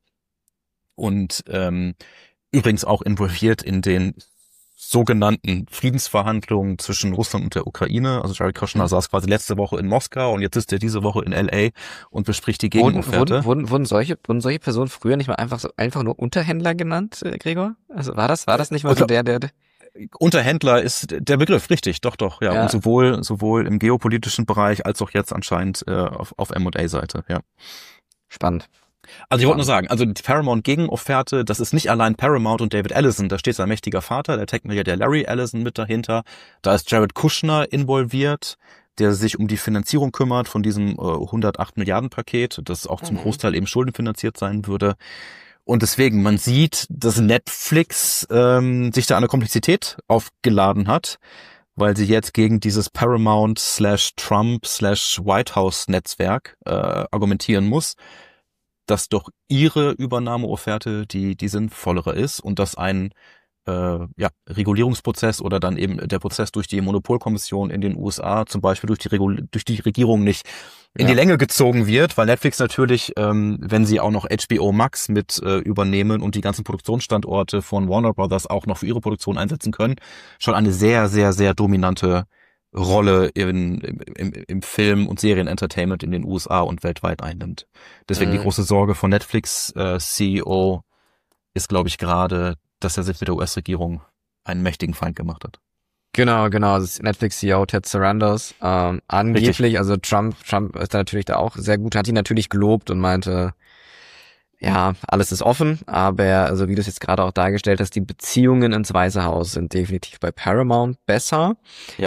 und übrigens auch involviert in den sogenannten Friedensverhandlungen zwischen Russland und der Ukraine. Also Jared Kushner saß quasi letzte Woche in Moskau und jetzt ist er diese Woche in LA und bespricht die Gegenofferte. Wurden solche Personen früher nicht mal einfach nur Unterhändler genannt, Gregor? Also war das nicht mal so der Unterhändler ist der Begriff, richtig, doch, ja. Und sowohl im geopolitischen Bereich als auch jetzt anscheinend auf M&A-Seite, ja. Spannend. Also ich wollte nur sagen, also die Paramount-Gegenofferte, das ist nicht allein Paramount und David Ellison, da steht sein mächtiger Vater, der Tech-Milliardär Larry Ellison mit dahinter, da ist Jared Kushner involviert, der sich um die Finanzierung kümmert von diesem 108 Milliarden Paket, das auch zum Großteil eben schuldenfinanziert sein würde. Und deswegen, man sieht, dass Netflix sich da eine Komplexität aufgeladen hat, weil sie jetzt gegen dieses Paramount/Trump/White House Netzwerk argumentieren muss, dass doch ihre Übernahmeofferte die sinnvollere ist und dass ein Regulierungsprozess oder dann eben der Prozess durch die Monopolkommission in den USA zum Beispiel durch die Regierung nicht in die Länge gezogen wird, weil Netflix natürlich, wenn sie auch noch HBO Max mit übernehmen und die ganzen Produktionsstandorte von Warner Brothers auch noch für ihre Produktion einsetzen können, schon eine sehr, sehr, sehr dominante Rolle im Film- und Serienentertainment in den USA und weltweit einnimmt. Deswegen die große Sorge von Netflix-CEO ist, glaube ich, gerade, dass er sich mit der US-Regierung einen mächtigen Feind gemacht hat. Genau. Das ist Netflix-CEO Ted Sarandos. Angeblich, richtig. Also Trump ist da natürlich da auch sehr gut, hat ihn natürlich gelobt und meinte, ja, alles ist offen, aber also wie du es jetzt gerade auch dargestellt hast, die Beziehungen ins Weiße Haus sind definitiv bei Paramount besser. Ja.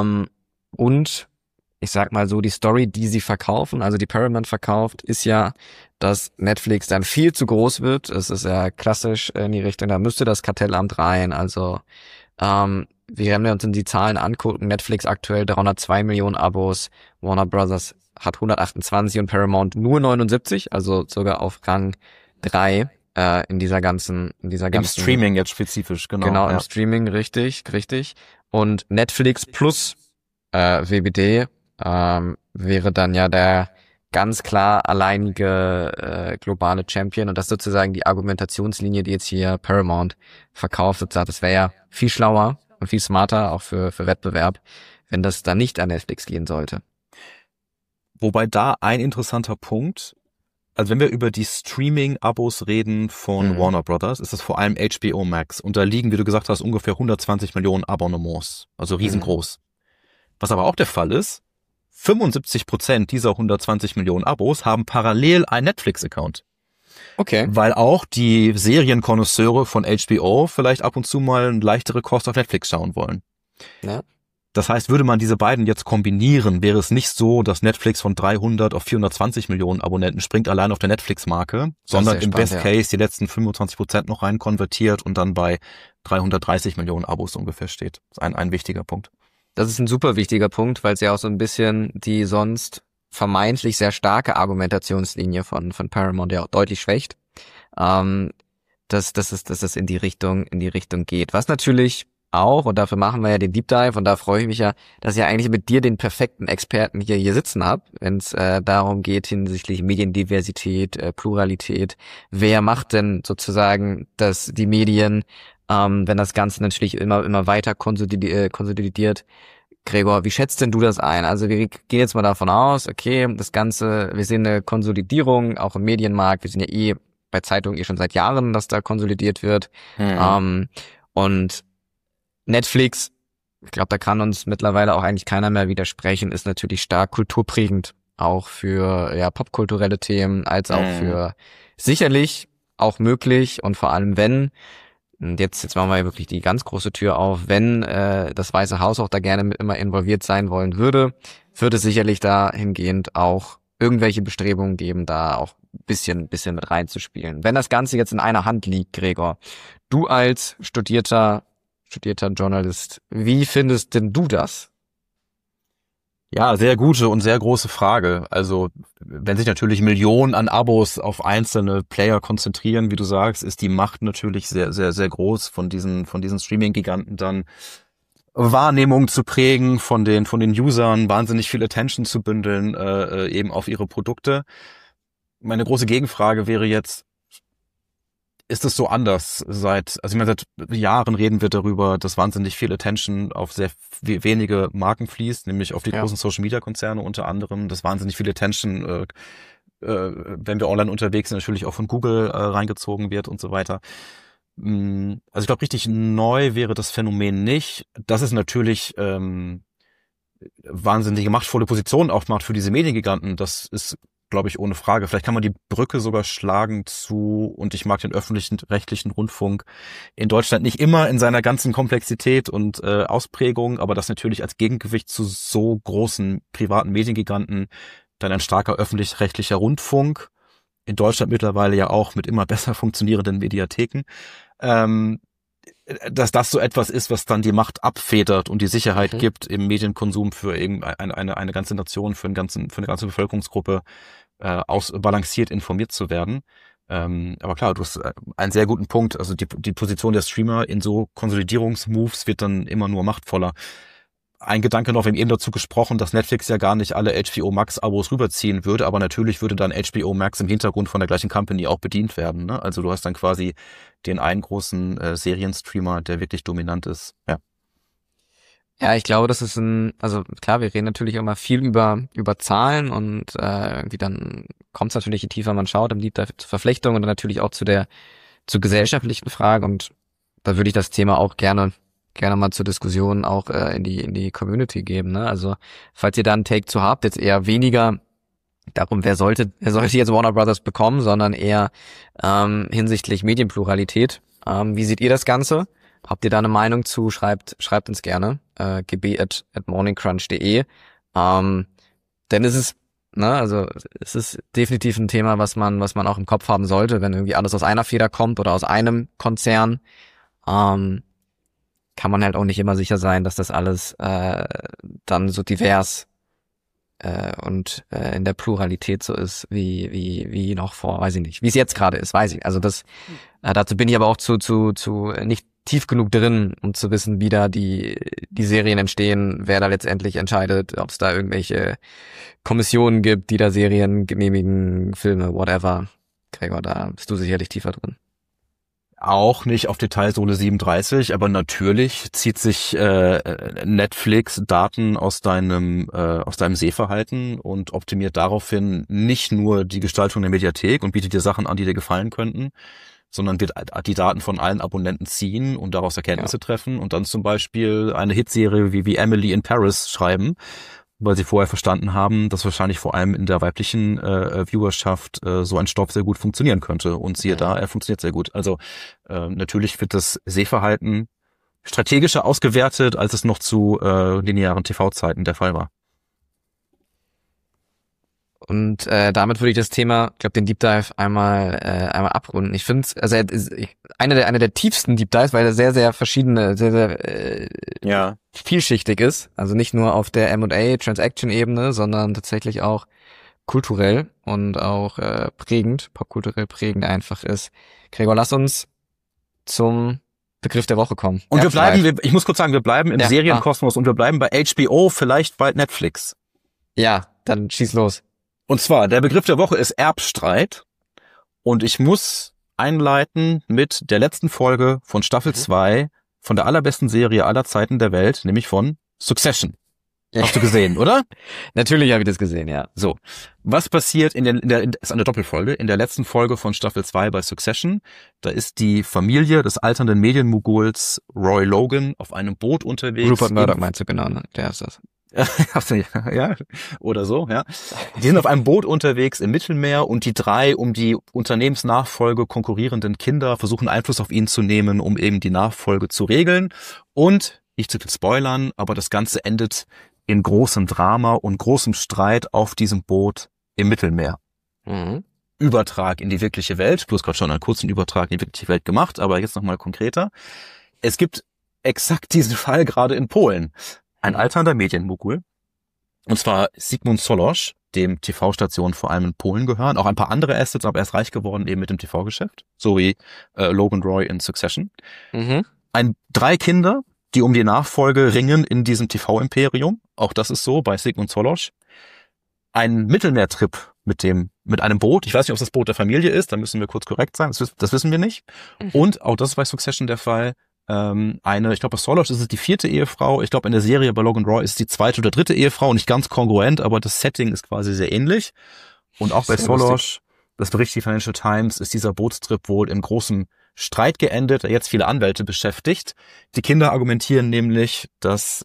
Und ich sag mal so, die Story, die sie verkaufen, also die Paramount verkauft, ist ja, dass Netflix dann viel zu groß wird. Es ist ja klassisch in die Richtung, da müsste das Kartellamt rein. Also wenn wir uns die Zahlen angucken, Netflix aktuell 302 Millionen Abos, Warner Brothers hat 128 und Paramount nur 79, also sogar auf Rang 3 in dieser ganzen Im Streaming jetzt spezifisch, genau. Genau, im Streaming, richtig. Und Netflix plus WBD wäre dann ja der ganz klar alleinige globale Champion, und das ist sozusagen die Argumentationslinie, die jetzt hier Paramount verkauft und sagt, das wäre ja viel schlauer und viel smarter, auch für Wettbewerb, wenn das dann nicht an Netflix gehen sollte. Wobei da ein interessanter Punkt, also wenn wir über die Streaming-Abos reden von Warner Brothers, ist es vor allem HBO Max. Und da liegen, wie du gesagt hast, ungefähr 120 Millionen Abonnements. Also riesengroß. Was aber auch der Fall ist, 75% dieser 120 Millionen Abos haben parallel einen Netflix-Account. Okay. Weil auch die Serienkonnoisseure von HBO vielleicht ab und zu mal eine leichtere Kost auf Netflix schauen wollen. Ja. Das heißt, würde man diese beiden jetzt kombinieren, wäre es nicht so, dass Netflix von 300 auf 420 Millionen Abonnenten springt, allein auf der Netflix-Marke, sondern im Best Case die letzten 25% noch rein konvertiert und dann bei 330 Millionen Abos ungefähr steht. Das ist ein wichtiger Punkt. Das ist ein super wichtiger Punkt, weil es ja auch so ein bisschen die sonst vermeintlich sehr starke Argumentationslinie von Paramount ja auch deutlich schwächt, dass es in die Richtung geht. Was natürlich auch, und dafür machen wir ja den Deep Dive, und da freue ich mich ja, dass ich ja eigentlich mit dir den perfekten Experten hier sitzen habe, wenn es darum geht hinsichtlich Mediendiversität, Pluralität. Wer macht denn sozusagen die Medien, wenn das Ganze natürlich immer weiter konsolidiert? Gregor, wie schätzt denn du das ein? Also wir gehen jetzt mal davon aus, okay, das Ganze, wir sehen eine Konsolidierung, auch im Medienmarkt, wir sehen ja bei Zeitungen schon seit Jahren, dass da konsolidiert wird. Und Netflix, ich glaube, da kann uns mittlerweile auch eigentlich keiner mehr widersprechen, ist natürlich stark kulturprägend, auch für popkulturelle Themen, als auch für sicherlich auch möglich, und vor allem wenn, und jetzt machen wir ja wirklich die ganz große Tür auf, wenn das Weiße Haus auch da gerne immer involviert sein wollen würde es sicherlich dahingehend auch irgendwelche Bestrebungen geben, da auch ein bisschen mit reinzuspielen. Wenn das Ganze jetzt in einer Hand liegt, Gregor, du als studierter Journalist, wie findest denn du das? Ja, sehr gute und sehr große Frage. Also, wenn sich natürlich Millionen an Abos auf einzelne Player konzentrieren, wie du sagst, ist die Macht natürlich sehr, sehr, sehr groß von diesen Streaming-Giganten dann Wahrnehmung zu prägen, von den Usern wahnsinnig viel Attention zu bündeln, eben auf ihre Produkte. Meine große Gegenfrage wäre jetzt, ist es so anders seit Jahren reden wir darüber, dass wahnsinnig viel Attention auf sehr wenige Marken fließt, nämlich auf die großen Social-Media-Konzerne unter anderem, dass wahnsinnig viel Attention, wenn wir online unterwegs sind, natürlich auch von Google reingezogen wird und so weiter. Also ich glaube, richtig neu wäre das Phänomen nicht. Dass es natürlich wahnsinnige machtvolle Positionen aufmacht für diese Mediengiganten, das ist, glaube ich, ohne Frage. Vielleicht kann man die Brücke sogar schlagen zu, und ich mag den öffentlichen rechtlichen Rundfunk in Deutschland nicht immer in seiner ganzen Komplexität und Ausprägung, aber das natürlich als Gegengewicht zu so großen privaten Mediengiganten dann ein starker öffentlich-rechtlicher Rundfunk, in Deutschland mittlerweile ja auch mit immer besser funktionierenden Mediatheken, dass das so etwas ist, was dann die Macht abfedert und die Sicherheit gibt im Medienkonsum für eine ganze Nation, für eine ganze Bevölkerungsgruppe ausbalanciert informiert zu werden. Aber klar, du hast einen sehr guten Punkt. Also die Position der Streamer in so Konsolidierungsmoves wird dann immer nur machtvoller. Ein Gedanke noch, wir haben eben dazu gesprochen, dass Netflix ja gar nicht alle HBO Max Abos rüberziehen würde, aber natürlich würde dann HBO Max im Hintergrund von der gleichen Company auch bedient werden, ne? Also du hast dann quasi den einen großen Serienstreamer, der wirklich dominant ist. Ja, ich glaube, das ist also klar, wir reden natürlich immer viel über Zahlen und irgendwie dann kommt es natürlich, je tiefer man schaut, im Deep Dive zur Verflechtung und dann natürlich auch zur gesellschaftlichen Frage, und da würde ich das Thema auch gerne mal zur Diskussion auch in die Community geben, ne? Also falls ihr da einen Take zu habt, jetzt eher weniger darum, wer sollte jetzt Warner Brothers bekommen, sondern eher hinsichtlich Medienpluralität. Wie seht ihr das Ganze? Habt ihr da eine Meinung zu? Schreibt uns gerne. gb@morningcrunch.de. Denn es ist definitiv ein Thema, was man auch im Kopf haben sollte, wenn irgendwie alles aus einer Feder kommt oder aus einem Konzern. Kann man halt auch nicht immer sicher sein, dass das alles dann so divers und in der Pluralität so ist, wie noch vor, weiß ich nicht, wie es jetzt gerade ist, weiß ich. Also das, dazu bin ich aber auch zu nicht tief genug drin, um zu wissen, wie da die Serien entstehen, wer da letztendlich entscheidet, ob es da irgendwelche Kommissionen gibt, die da Serien genehmigen, Filme, whatever. Gregor, da bist du sicherlich tiefer drin. Auch nicht auf Detailsohle 37, aber natürlich zieht sich Netflix Daten aus deinem Sehverhalten und optimiert daraufhin nicht nur die Gestaltung der Mediathek und bietet dir Sachen an, die dir gefallen könnten, sondern wird die Daten von allen Abonnenten ziehen und daraus Erkenntnisse treffen und dann zum Beispiel eine Hitserie wie Emily in Paris schreiben, weil sie vorher verstanden haben, dass wahrscheinlich vor allem in der weiblichen Viewerschaft so ein Stoff sehr gut funktionieren könnte. Und siehe da, er funktioniert sehr gut. Also natürlich wird das Sehverhalten strategischer ausgewertet, als es noch zu linearen TV-Zeiten der Fall war. Und damit würde ich das Thema, ich glaube, den Deep Dive einmal abrunden. Ich finde es, also eine der tiefsten Deep Dives, weil er sehr, sehr verschiedene, sehr vielschichtig ist. Also nicht nur auf der M&A Transaction-Ebene, sondern tatsächlich auch kulturell und auch popkulturell prägend einfach ist. Gregor, lass uns zum Begriff der Woche kommen. Und ich muss kurz sagen, wir bleiben im Serienkosmos und wir bleiben bei HBO, vielleicht bald Netflix. Ja, dann schieß los. Und zwar, der Begriff der Woche ist Erbstreit. Und ich muss einleiten mit der letzten Folge von Staffel 2 von der allerbesten Serie aller Zeiten der Welt, nämlich von Succession. Hast du gesehen, oder? Natürlich habe ich das gesehen, ja. So. Was passiert ist eine Doppelfolge, in der letzten Folge von Staffel 2 bei Succession. Da ist die Familie des alternden Medienmoguls Roy Logan auf einem Boot unterwegs. Rupert Murdoch meinst du, genau, ne? Der ist das. Ja, oder so, ja. Die sind auf einem Boot unterwegs im Mittelmeer und die drei um die Unternehmensnachfolge konkurrierenden Kinder versuchen Einfluss auf ihn zu nehmen, um eben die Nachfolge zu regeln. Und, nicht zu viel spoilern, aber das Ganze endet in großem Drama und großem Streit auf diesem Boot im Mittelmeer. Mhm. Übertrag in die wirkliche Welt. Du hast gerade schon einen kurzen Übertrag in die wirkliche Welt gemacht, aber jetzt nochmal konkreter. Es gibt exakt diesen Fall gerade in Polen. Ein alternder Medienmogul, und zwar Sigmund Solos, dem TV-Stationen vor allem in Polen gehören, auch ein paar andere Assets, aber er ist reich geworden eben mit dem TV-Geschäft, so wie Logan Roy in Succession. Mhm. 3 Kinder, die um die Nachfolge ringen in diesem TV-Imperium, auch das ist so bei Sigmund Solos. Ein Mittelmeertrip mit einem Boot, ich weiß nicht, ob es das Boot der Familie ist, da müssen wir kurz korrekt sein, das wissen wir nicht. Und auch das ist bei Succession der Fall. Ich glaube, bei Solos ist es die 4. Ehefrau. Ich glaube, in der Serie bei Logan Roy ist es die 2. oder 3. Ehefrau. Nicht ganz kongruent, aber das Setting ist quasi sehr ähnlich. Und auch bei Solos, das berichtet die Financial Times, ist dieser Bootstrip wohl in großem Streit geendet, der jetzt viele Anwälte beschäftigt. Die Kinder argumentieren nämlich, dass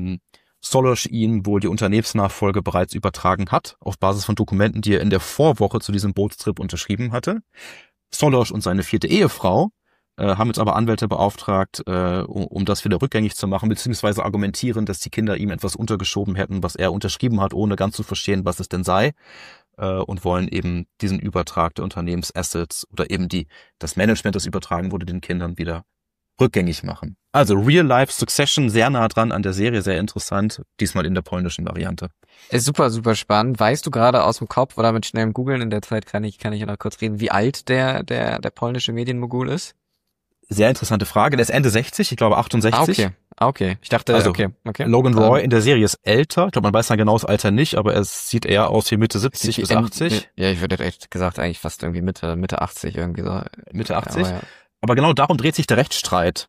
Solos ihnen wohl die Unternehmensnachfolge bereits übertragen hat, auf Basis von Dokumenten, die er in der Vorwoche zu diesem Bootstrip unterschrieben hatte. Solos und seine 4. Ehefrau haben jetzt aber Anwälte beauftragt, um das wieder rückgängig zu machen, beziehungsweise argumentieren, dass die Kinder ihm etwas untergeschoben hätten, was er unterschrieben hat, ohne ganz zu verstehen, was es denn sei, und wollen eben diesen Übertrag der Unternehmensassets oder eben das Management, das übertragen wurde, den Kindern wieder rückgängig machen. Also Real-Life Succession, sehr nah dran an der Serie, sehr interessant, diesmal in der polnischen Variante. Ist super, super spannend. Weißt du gerade aus dem Kopf oder mit schnellem Googeln, in der Zeit kann ich noch kurz reden, wie alt der polnische Medienmogul ist? Sehr interessante Frage. Der ist Ende 60, ich glaube 68. Okay. Ich dachte, okay. Logan Roy in der Serie ist älter. Ich glaube, man weiß dann genau das Alter nicht, aber er sieht eher aus wie Mitte 70 bis 80. Ja, ich würde echt gesagt eigentlich fast irgendwie Mitte 80 irgendwie so. Mitte 80. Aber genau darum dreht sich der Rechtsstreit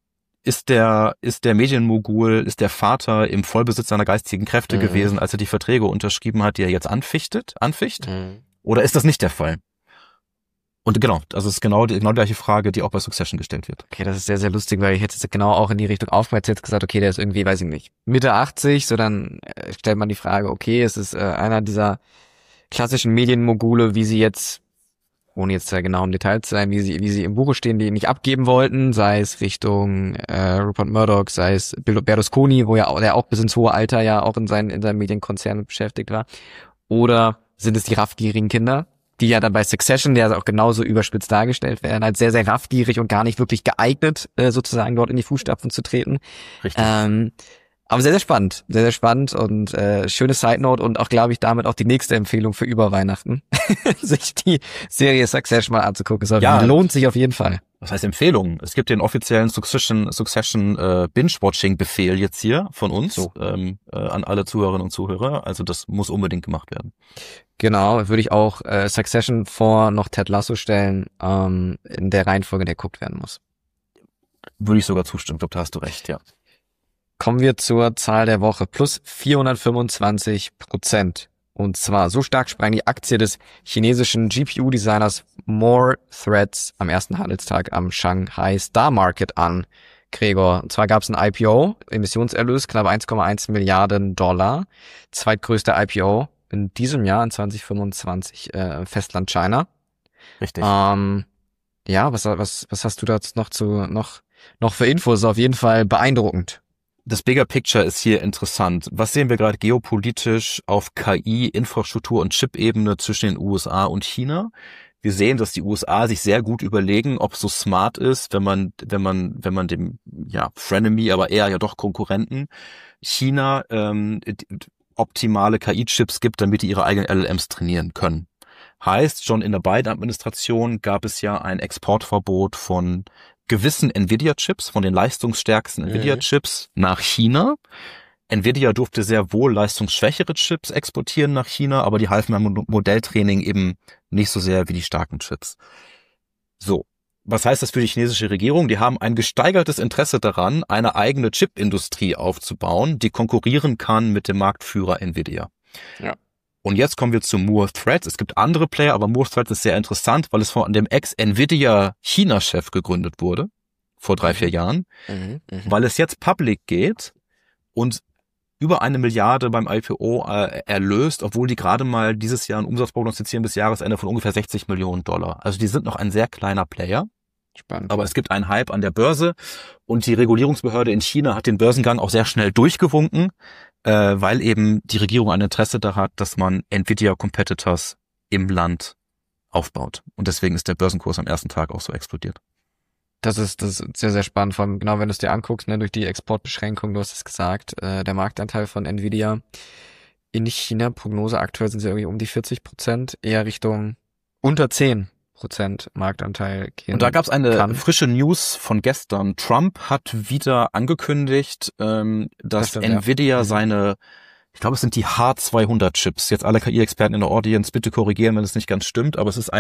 ist der Medienmogul, ist der Vater im Vollbesitz seiner geistigen Kräfte gewesen, als er die Verträge unterschrieben hat, die er jetzt anficht? Oder ist das nicht der Fall? Und genau, also es ist genau die gleiche Frage, die auch bei Succession gestellt wird. Okay, das ist sehr, sehr lustig, weil ich hätte jetzt genau auch in die Richtung aufgehört, jetzt gesagt, okay, der ist irgendwie, weiß ich nicht, Mitte 80, so dann stellt man die Frage, okay, es ist einer dieser klassischen Medienmogule, wie sie jetzt, ohne jetzt genau im Detail zu sein, wie sie im Buche stehen, die nicht abgeben wollten, sei es Richtung Rupert Murdoch, sei es Berlusconi, wo ja der auch bis ins hohe Alter ja auch in seinem Medienkonzern beschäftigt war, oder sind es die raffgierigen Kinder, die ja dann bei Succession, der auch genauso überspitzt dargestellt werden, als sehr, sehr raffgierig und gar nicht wirklich geeignet, sozusagen dort in die Fußstapfen zu treten. Richtig. Aber sehr, sehr spannend. Sehr, sehr spannend und schöne Side Note und auch, glaube ich, damit auch die nächste Empfehlung für über Weihnachten, sich die Serie Succession mal anzugucken. Lohnt sich auf jeden Fall. Was heißt Empfehlung? Es gibt den offiziellen Succession Binge-Watching-Befehl jetzt hier von uns an alle Zuhörerinnen und Zuhörer. Also das muss unbedingt gemacht werden. Genau, würde ich auch Succession vor noch Ted Lasso stellen, in der Reihenfolge, in der geguckt werden muss. Würde ich sogar zustimmen. Ich glaube, da hast du recht, ja. Kommen wir zur Zahl der Woche. Plus 425%. Und zwar so stark sprang die Aktie des chinesischen GPU-Designers More Threads am ersten Handelstag am Shanghai Star Market an. Gregor, und zwar gab es ein IPO, Emissionserlös knapp 1,1 Milliarden $, zweitgrößter IPO in diesem Jahr, in 2025, Festland China. Richtig. Ja, was hast du da noch für Infos? Auf jeden Fall beeindruckend. Das Bigger Picture ist hier interessant. Was sehen wir gerade geopolitisch auf KI, Infrastruktur und Chip-Ebene zwischen den USA und China? Wir sehen, dass die USA sich sehr gut überlegen, ob es so smart ist, wenn man dem, Frenemy, aber eher ja doch Konkurrenten, China optimale KI-Chips gibt, damit die ihre eigenen LLMs trainieren können. Heißt, schon in der Biden-Administration gab es ja ein Exportverbot von gewissen Nvidia-Chips, von den leistungsstärksten Nvidia-Chips nach China. Nvidia durfte sehr wohl leistungsschwächere Chips exportieren nach China, aber die halfen beim Modelltraining eben nicht so sehr wie die starken Chips. So, was heißt das für die chinesische Regierung? Die haben ein gesteigertes Interesse daran, eine eigene Chipindustrie aufzubauen, die konkurrieren kann mit dem Marktführer Nvidia. Ja. Und jetzt kommen wir zu Moore Threads. Es gibt andere Player, aber Moore Threads ist sehr interessant, weil es von dem Ex-Nvidia-China-Chef gegründet wurde, vor 3-4 Jahren, weil es jetzt public geht und über 1 Milliarde beim IPO erlöst, obwohl die gerade mal dieses Jahr einen Umsatz prognostizieren bis Jahresende von ungefähr $60 Millionen. Also die sind noch ein sehr kleiner Player. Spannend. Aber es gibt einen Hype an der Börse und die Regulierungsbehörde in China hat den Börsengang auch sehr schnell durchgewunken, weil eben die Regierung ein Interesse daran hat, dass man Nvidia-Competitors im Land aufbaut. Und deswegen ist der Börsenkurs am ersten Tag auch so explodiert. Das ist sehr, sehr spannend, vor allem genau, wenn du es dir anguckst, ne, durch die Exportbeschränkung, du hast es gesagt, der Marktanteil von Nvidia in China, Prognose aktuell sind sie irgendwie um die 40%, eher Richtung unter 10% Marktanteil gehen. Und da gab es eine frische News von gestern. Trump hat wieder angekündigt, dass stimmt, Nvidia seine, ich glaube, es sind die H200-Chips. Jetzt alle KI-Experten in der Audience, bitte korrigieren, wenn es nicht ganz stimmt, aber es ist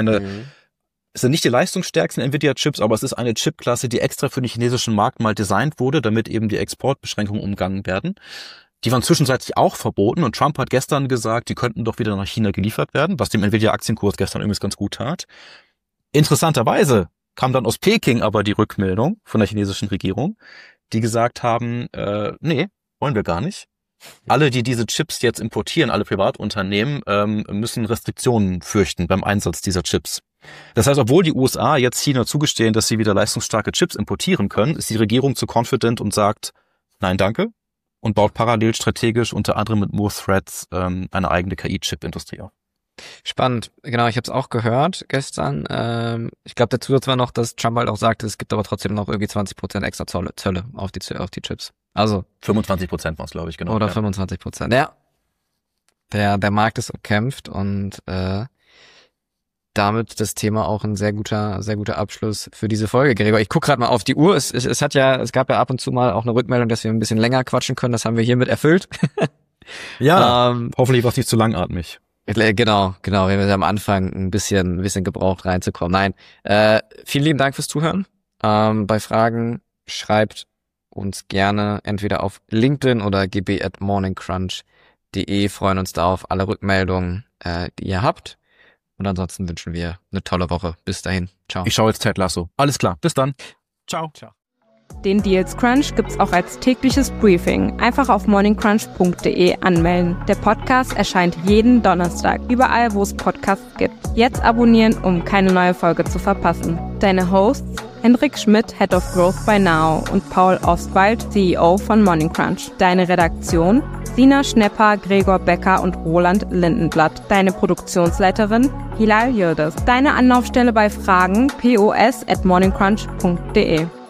es sind nicht die leistungsstärksten Nvidia-Chips, aber es ist eine Chipklasse, die extra für den chinesischen Markt mal designt wurde, damit eben die Exportbeschränkungen umgangen werden. Die waren zwischenzeitlich auch verboten und Trump hat gestern gesagt, die könnten doch wieder nach China geliefert werden, was dem Nvidia-Aktienkurs gestern übrigens ganz gut tat. Interessanterweise kam dann aus Peking aber die Rückmeldung von der chinesischen Regierung, die gesagt haben, nee, wollen wir gar nicht. Alle, die diese Chips jetzt importieren, alle Privatunternehmen, müssen Restriktionen fürchten beim Einsatz dieser Chips. Das heißt, obwohl die USA jetzt China zugestehen, dass sie wieder leistungsstarke Chips importieren können, ist die Regierung zu confident und sagt, nein, danke, und baut parallel strategisch unter anderem mit Moore Threads eine eigene KI-Chip-Industrie auf. Spannend, genau, ich habe es auch gehört gestern. Ich glaube, der Zusatz war noch, dass Trump halt auch sagte, es gibt aber trotzdem noch irgendwie 20% extra Zölle auf die Chips. Also 25% war es, glaube ich, genau. Oder 25%, ja. Der Markt ist umkämpft und damit das Thema auch ein sehr guter Abschluss für diese Folge, Gregor. Ich gucke gerade mal auf die Uhr. Es gab ja ab und zu mal auch eine Rückmeldung, dass wir ein bisschen länger quatschen können. Das haben wir hiermit erfüllt. Ja, hoffentlich war es nicht zu langatmig. Genau. Wir haben am Anfang ein bisschen gebraucht reinzukommen. Nein, vielen lieben Dank fürs Zuhören. Bei Fragen schreibt uns gerne entweder auf LinkedIn oder gb@morningcrunch.de. Freuen uns da auf alle Rückmeldungen, die ihr habt. Und ansonsten wünschen wir eine tolle Woche. Bis dahin. Ciao. Ich schaue jetzt Ted Lasso. Alles klar. Bis dann. Ciao. Ciao. Den Deals Crunch gibt's auch als tägliches Briefing. Einfach auf morningcrunch.de anmelden. Der Podcast erscheint jeden Donnerstag, überall, wo es Podcasts gibt. Jetzt abonnieren, um keine neue Folge zu verpassen. Deine Hosts: Hendrik Schmidt, Head of Growth bei Now und Paul Ostwald, CEO von Morning Crunch. Deine Redaktion: Sina Schnepper, Gregor Becker und Roland Lindenblatt. Deine Produktionsleiterin: Hilal Yildiz. Deine Anlaufstelle bei Fragen: pos@morningcrunch.de.